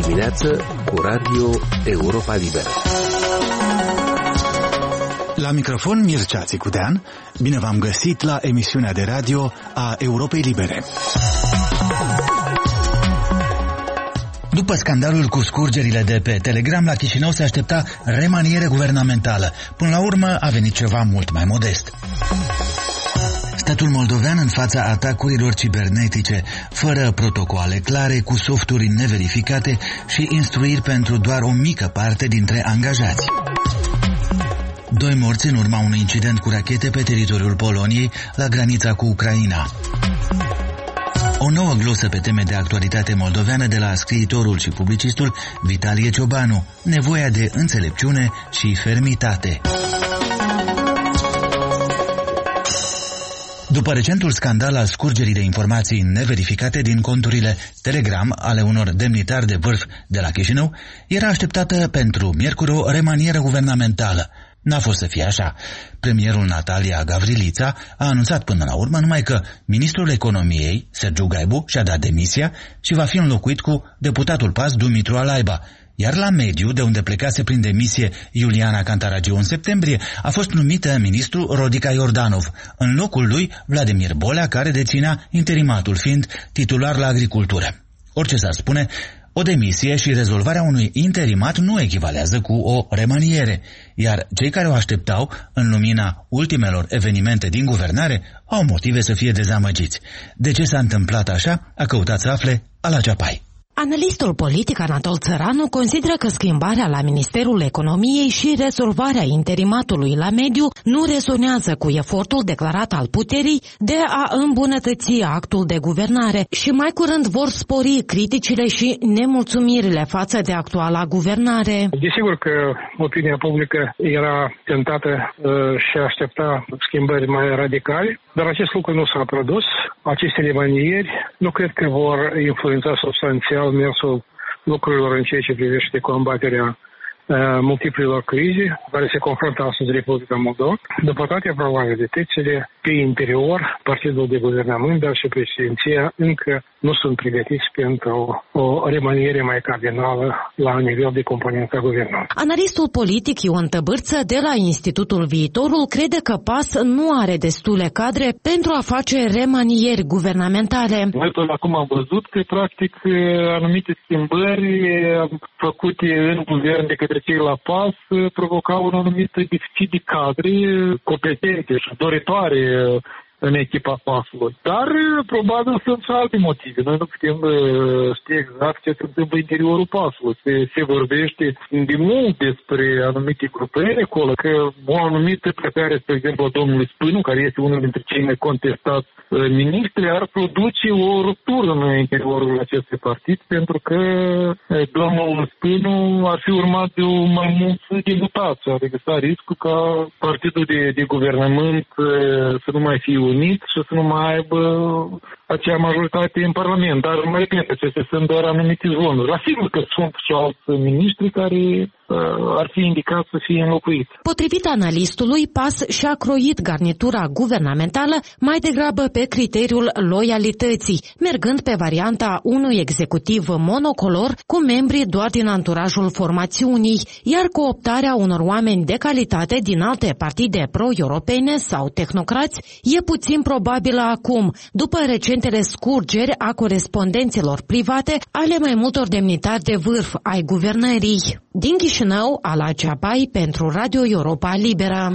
dimineață cu Radio Europa Liberă. La microfon Mircea Țicudean, bine v-am găsit la emisiunea de radio a Europei Libere. După scandalul cu scurgerile de pe Telegram, la Chișinău se aștepta remaniere guvernamentală. Până la urmă a venit ceva mult mai modest. Statul moldovean în fața atacurilor cibernetice, fără protocoale clare, cu softuri neverificate și instruiri pentru doar o mică parte dintre angajați. 2 morți în urma unui incident cu rachete pe teritoriul Poloniei, la granița cu Ucraina. O nouă glosă pe teme de actualitate moldoveană de la scriitorul și publicistul Vitalie Ciobanu, nevoia de înțelepciune și fermitate. După recentul scandal al scurgerii de informații neverificate din conturile Telegram ale unor demnitari de vârf de la Chișinău, era așteptată pentru miercuri o remanieră guvernamentală. N-a fost să fie așa. Premierul Natalia Gavrilița a anunțat până la urmă numai că ministrul economiei, Sergiu Gaibu, și-a dat demisia și va fi înlocuit cu deputatul PAS Dumitru Alaiba. Iar la mediu, de unde plecase prin demisie Iuliana Cantaragiu în septembrie, a fost numită ministru Rodica Iordanov, în locul lui Vladimir Bolea, care deținea interimatul, fiind titular la agricultură. Orice s-ar spune, o demisie și rezolvarea unui interimat nu echivalează cu o remaniere, iar cei care o așteptau, în lumina ultimelor evenimente din guvernare, au motive să fie dezamăgiți. De ce s-a întâmplat așa, a căutat să afle Ala Ceapai. Analistul politic Anatol Țăranu consideră că schimbarea la Ministerul Economiei și rezolvarea interimatului la mediu nu rezonează cu efortul declarat al puterii de a îmbunătăți actul de guvernare și mai curând vor spori criticile și nemulțumirile față de actuala guvernare. Desigur că opinia publică era tentată și aștepta schimbări mai radicale, dar acest lucru nu s-a produs. Aceste remanieri nu cred că vor influența substanțial mersul lucrurilor în ceea ce privește combaterea multiplelor crize care se confruntă astăzi Republica Moldova. După toate probabilitățile, pe interior, partidul de guvernământ, dar și președinția încă nu sunt pregătiți pentru o remaniere mai cardinală la nivel de componența guvernului. Analistul politic Ion Tăbârță de la Institutul Viitorul crede că PAS nu are destule cadre pentru a face remanieri guvernamentale. Noi până acum am văzut că, practic, anumite schimbări făcute în guvern de către cei la PAS provocau un anumit deficit de cadre competente și doritoare în echipa PAS-ului. Dar probabil sunt și alte motive. Noi nu putem ști exact ce se întâmplă în interiorul PAS-ului. Se vorbește de mult despre anumite grupări acolo, că o anumită plecare, spre exemplu, a domnului Spânu, care este unul dintre cei mai contestați ministri, ar produce o ruptură în interiorul acestui partid, pentru că domnul Spânu ar fi urmat de mai mulți deputați. Adică s-a riscul ca partidul de guvernământ să nu mai fie unit și să nu mai aibă acea majoritate în Parlament. Dar, mai repet, acestea sunt doar anumite zvonuri. Asigur că sunt și alți miniștri care ar fi indicat să fie înlocuiți. Potrivit analistului, PAS și-a croit garnitura guvernamentală mai degrabă pe criteriul loialității, mergând pe varianta unui executiv monocolor cu membri doar din anturajul formațiunii, iar cooptarea unor oameni de calitate din alte partide pro-europene sau tehnocrați e puțin probabilă acum, după recentele scurgeri a corespondențelor private ale mai multor demnitari de vârf ai guvernării. Din Chișinău, Ala Ceapai pentru Radio Europa Liberă.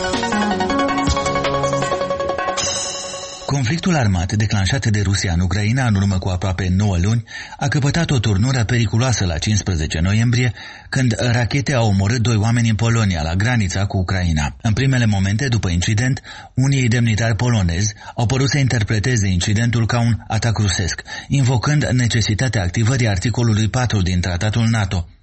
Conflictul armat declanșat de Rusia în Ucraina în urmă cu aproape 9 luni a căpătat o turnură periculoasă la 15 noiembrie, când rachete au omorât 2 oameni în Polonia, la granița cu Ucraina. În primele momente după incident, unii demnitari polonezi au părut să interpreteze incidentul ca un atac rusesc, invocând necesitatea activării articolului 4 din tratatul NATO.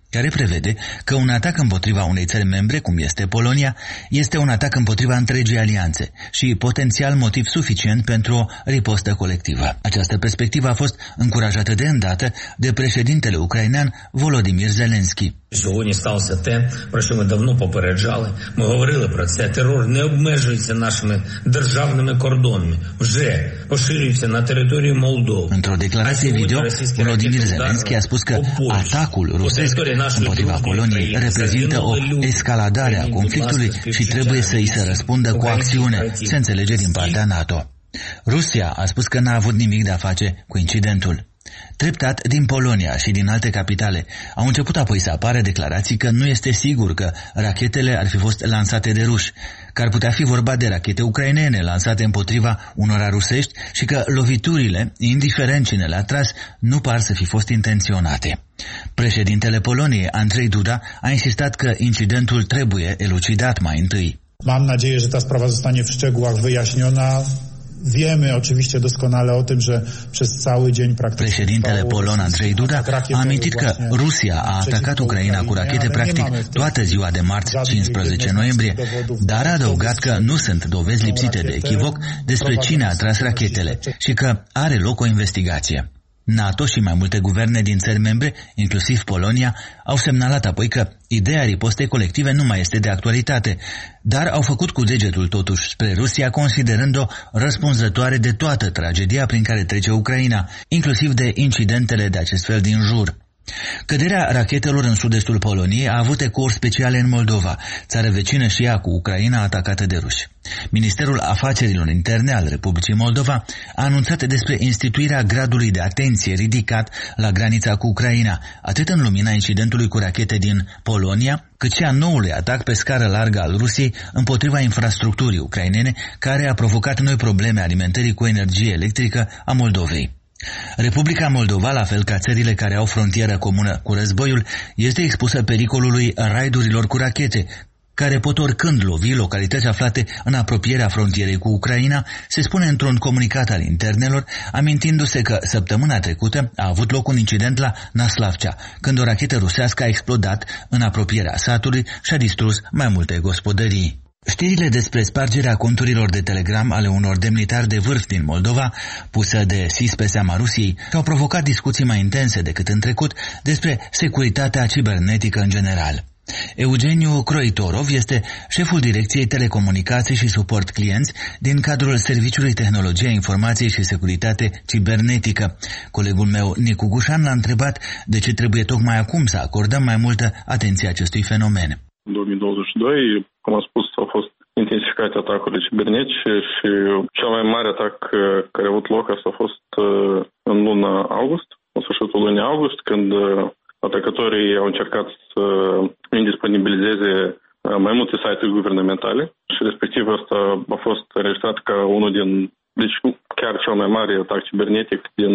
care prevede că un atac împotriva unei țări membre, cum este Polonia, este un atac împotriva întregii alianțe și potențial motiv suficient pentru o ripostă colectivă. Această perspectivă a fost încurajată de îndată de președintele ucrainean Volodymyr Zelensky. Сьогодні сталося те, про що ми давно попереджали. Ми говорили про це. Терор не обмежується нашими державними кордонами. Вже поширюється на територію Молдови. Într-o declarație video, Volodymyr Zelensky a spus că atacul rusesc împotriva Poloniei reprezintă o escaladare a conflictului și trebuie să îi se răspundă cu acțiune, se înțelege din partea NATO. Rusia a spus că n-a avut nimic de a face cu incidentul. Treptat, din Polonia și din alte capitale au început apoi să apară declarații că nu este sigur că rachetele ar fi fost lansate de ruși, că ar putea fi vorba de rachete ucrainene lansate împotriva unora rusești și că loviturile, indiferent cine le-a tras, nu par să fi fost intenționate. Președintele Poloniei, Andrzej Duda, a insistat că incidentul trebuie elucidat mai întâi. Mam nadzieję, że ta sprawa zostanie w szczegółach wyjaśniona. Wiemy oczywiście doskonale o tym, że przez cały dzień praktycznie. Președintele polon Andrzej Duda a amintit că Rusia a atacat Ucraina cu rachete practic toată ziua de marți 15 noiembrie, dar a adăugat că nu sunt dovezi lipsite de echivoc despre cine a tras rachetele și că are loc o investigație. NATO și mai multe guverne din țări membre, inclusiv Polonia, au semnalat apoi că ideea ripostei colective nu mai este de actualitate, dar au făcut cu degetul totuși spre Rusia, considerând-o răspunzătoare de toată tragedia prin care trece Ucraina, inclusiv de incidentele de acest fel din jur. Căderea rachetelor în sud-estul Poloniei a avut ecouri speciale în Moldova, țară vecină și ea cu Ucraina atacată de ruși. Ministerul Afacerilor Interne al Republicii Moldova a anunțat despre instituirea gradului de atenție ridicat la granița cu Ucraina, atât în lumina incidentului cu rachete din Polonia, cât și a noului atac pe scară largă al Rusiei împotriva infrastructurii ucrainene, care a provocat noi probleme alimentării cu energie electrică a Moldovei. Republica Moldova, la fel ca țările care au frontieră comună cu războiul, este expusă pericolului raidurilor cu rachete, care pot oricând lovi localități aflate în apropierea frontierei cu Ucraina, se spune într-un comunicat al internelor, amintindu-se că săptămâna trecută a avut loc un incident la Naslavcea, când o rachetă rusească a explodat în apropierea satului și a distrus mai multe gospodării. Știrile despre spargerea conturilor de Telegram ale unor demnitari de vârf din Moldova, pusă de SIS pe seama Rusiei, au provocat discuții mai intense decât în trecut despre securitatea cibernetică în general. Eugeniu Croitorov este șeful Direcției Telecomunicații și Suport Clienți din cadrul Serviciului Tehnologie, Informației și Securitate Cibernetică. Colegul meu, Nicu Gușan, l-a întrebat de ce trebuie tocmai acum să acordăm mai multă atenție acestui fenomen. În 2022, cum am spus, au fost intensificate atacurile cibernetice și cel mai mare atac care a avut loc a fost în luna august, în sfârșitul lunii august, când atacatorii au încercat să indisponibilizeze mai multe site-uri guvernamentale și respectiv asta a fost înregistrat ca unul deci chiar cel mai mare atac cibernetic din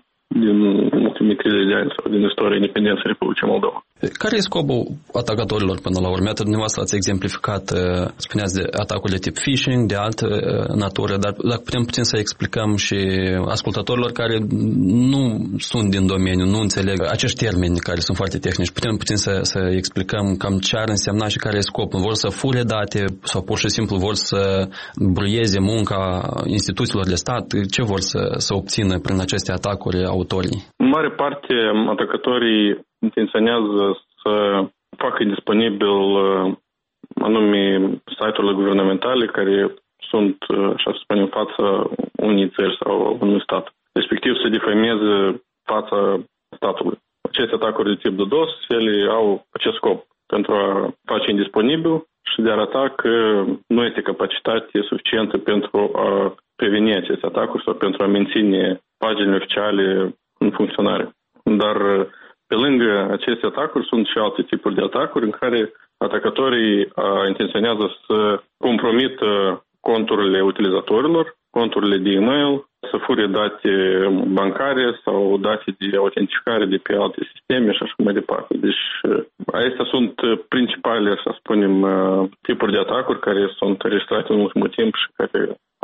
ultimii 30 de ani sau din istoria independenței Republicii Moldova. Care e scopul atacatorilor până la urmă? Iată, dumneavoastră ați exemplificat, spuneați de atacuri de tip phishing, de altă natură, dar dacă putem puțin să explicăm și ascultătorilor care nu sunt din domeniu, nu înțeleg acești termeni care sunt foarte tehnici, putem puțin să explicăm cam ce ar însemna și care e scopul. Vor să fure date sau pur și simplu vor să bruieze munca instituțiilor de stat? Ce vor să obțină prin aceste atacuri autorii? În mare parte, atacatorii intenționează să facă disponibil anume site-urile guvernamentale care sunt, așa să spunem, în fața unei țări sau unui stat. Respectiv să defameze fața statului. Aceste atacuri de tip DDoS, ele au acest scop pentru a face indisponibil și de a arăta că nu este capacitate suficientă pentru a preveni aceste atacuri sau pentru a menține paginile oficiale în funcționare. Dar pe lângă aceste atacuri sunt și alte tipuri de atacuri în care atacatorii intenționează să compromită conturile utilizatorilor, conturile de e-mail, să fure date bancare sau date de autentificare de pe alte sisteme și așa mai departe. Deci acestea sunt principale, să spunem, tipuri de atacuri care sunt înregistrate în ultimul timp și care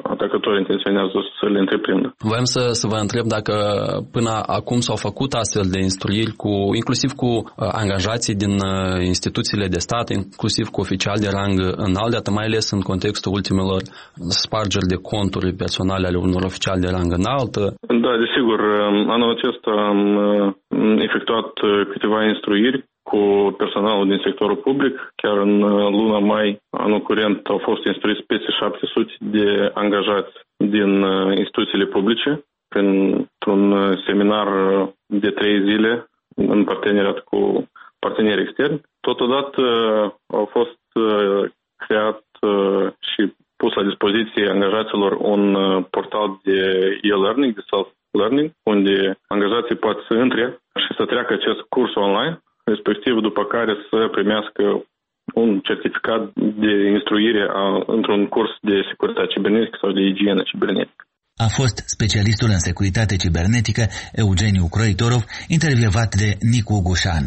atacătorii intenționează să le întreprindă. Voiam să vă întreb dacă până acum s-au făcut astfel de instruiri inclusiv cu angajații din instituțiile de stat, inclusiv cu oficiali de rang înalt, mai ales în contextul ultimelor spargeri de conturi personale ale unor oficiali de rang înalt. Da, desigur. Anul acesta am efectuat câteva instruiri cu personalul din sectorul public. Chiar în luna mai, anul curent, au fost instruiți peste 700 de angajați din instituțiile publice printr-un seminar de 3 zile în parteneriat cu parteneri externi. Totodată au fost creat și pus la dispoziție angajaților un portal de e-learning, de self-learning, unde angajații pot să intre și să treacă acest curs online, respectiv după care să primească un certificat de instruire într-un curs de securitate cibernetică sau de igienă cibernetică. A fost specialistul în securitate cibernetică Eugeniu Croitorov, intervievat de Nicu Gușan.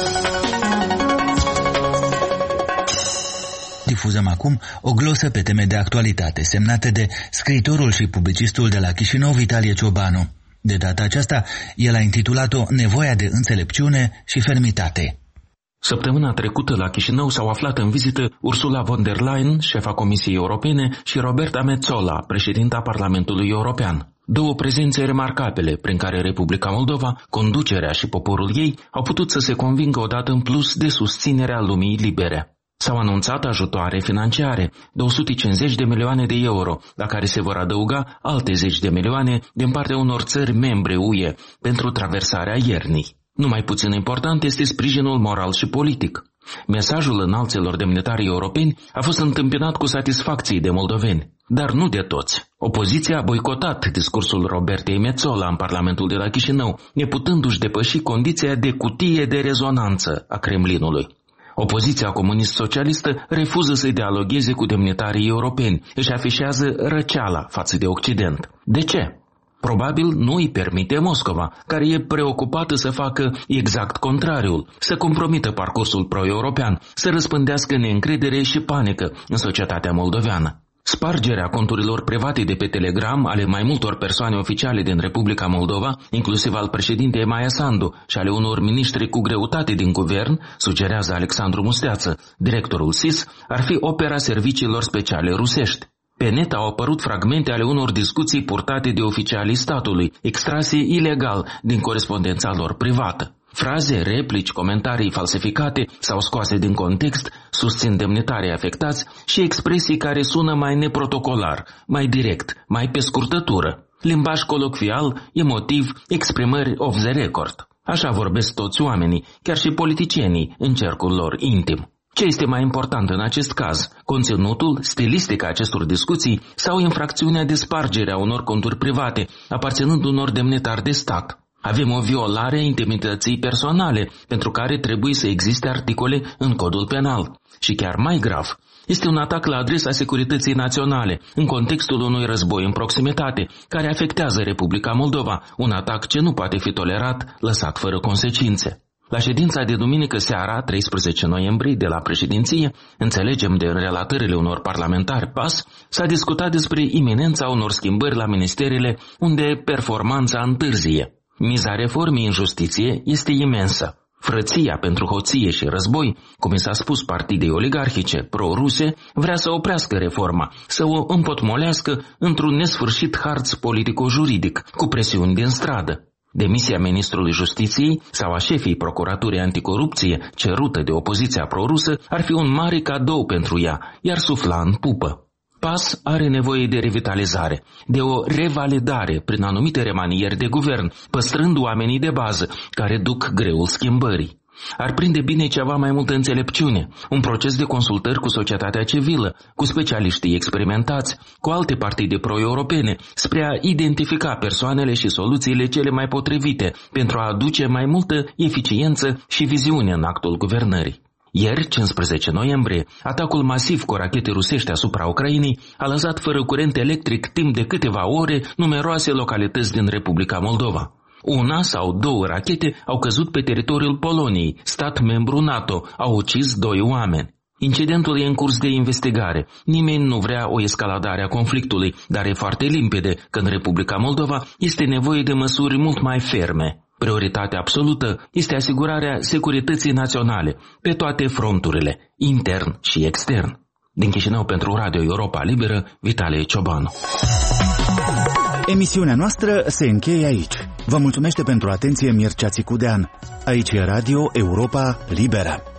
Difuzăm acum o glosă pe teme de actualitate, semnată de scriitorul și publicistul de la Chișinău, Vitalie Ciobanu. De data aceasta, el a intitulat-o Nevoia de înțelepciune și fermitate. Săptămâna trecută la Chișinău s-au aflat în vizită Ursula von der Leyen, șefa Comisiei Europene, și Roberta Metsola, președinta Parlamentului European. Două prezențe remarcabile prin care Republica Moldova, conducerea și poporul ei au putut să se convingă odată în plus de susținerea lumii libere. S-au anunțat ajutoare financiare, 250 de milioane de euro, la care se vor adăuga alte 10 de milioane din partea unor țări membre UE pentru traversarea iernii. Nu mai puțin important este sprijinul moral și politic. Mesajul înalților demnitari europeni a fost întâmpinat cu satisfacție de moldoveni, dar nu de toți. Opoziția a boicotat discursul Robertei Metsola în Parlamentul de la Chișinău, neputându-și depăși condiția de cutie de rezonanță a Kremlinului. Opoziția comunist-socialistă refuză să dialogueze cu demnitarii europeni, își afișează răceala față de Occident. De ce? Probabil nu îi permite Moscova, care e preocupată să facă exact contrariul, să compromită parcursul pro-european, să răspândească neîncredere și panică în societatea moldoveană. Spargerea conturilor private de pe Telegram ale mai multor persoane oficiale din Republica Moldova, inclusiv al președintei Maia Sandu și ale unor miniștri cu greutate din guvern, sugerează Alexandru Musteață, directorul SIS, ar fi opera serviciilor speciale rusești. Pe net au apărut fragmente ale unor discuții purtate de oficialii statului, extrase ilegal din corespondența lor privată. Fraze, replici, comentarii falsificate sau scoase din context susțin demnitarii afectați și expresii care sună mai neprotocolar, mai direct, mai pe scurtătură. Limbaj colocvial, emotiv, exprimări off the record. Așa vorbesc toți oamenii, chiar și politicienii, în cercul lor intim. Ce este mai important în acest caz? Conținutul, stilistica acestor discuții sau infracțiunea de spargere a unor conturi private, aparținând unor demnitari de stat? Avem o violare a intimității personale, pentru care trebuie să existe articole în codul penal. Și chiar mai grav, este un atac la adresa securității naționale, în contextul unui război în proximitate, care afectează Republica Moldova, un atac ce nu poate fi tolerat, lăsat fără consecințe. La ședința de duminică seara, 13 noiembrie, de la președinție, înțelegem de relatările unor parlamentari PAS, s-a discutat despre iminența unor schimbări la ministerele unde performanța întârzie. Miza reformei în justiție este imensă. Frăția pentru hoție și război, cum i s-a spus partidei oligarhice pro-ruse, vrea să oprească reforma, să o împotmolească într-un nesfârșit harț politico-juridic, cu presiuni din stradă. Demisia ministrului Justiției sau a șefii Procuraturii Anticorupție, cerută de opoziția pro-rusă, ar fi un mare cadou pentru ea, iar sufla în pupă. PAS are nevoie de revitalizare, de o revalidare prin anumite remanieri de guvern, păstrând oamenii de bază care duc greul schimbării. Ar prinde bine ceva mai multă înțelepciune, un proces de consultări cu societatea civilă, cu specialiștii experimentați, cu alte partide pro-europene, spre a identifica persoanele și soluțiile cele mai potrivite pentru a aduce mai multă eficiență și viziune în actul guvernării. Ieri, 15 noiembrie, atacul masiv cu rachete rusești asupra Ucrainei a lăsat fără curent electric timp de câteva ore numeroase localități din Republica Moldova. Una sau două rachete au căzut pe teritoriul Poloniei, stat membru NATO, au ucis 2 oameni. Incidentul e în curs de investigare. Nimeni nu vrea o escaladare a conflictului, dar e foarte limpede că în Republica Moldova este nevoie de măsuri mult mai ferme. Prioritatea absolută este asigurarea securității naționale pe toate fronturile, intern și extern. Din Chișinău pentru Radio Europa Liberă, Vitalie Ciobanu. Emisiunea noastră se încheie aici. Vă mulțumește pentru atenție Mircea Țicudean. Aici e Radio Europa Liberă.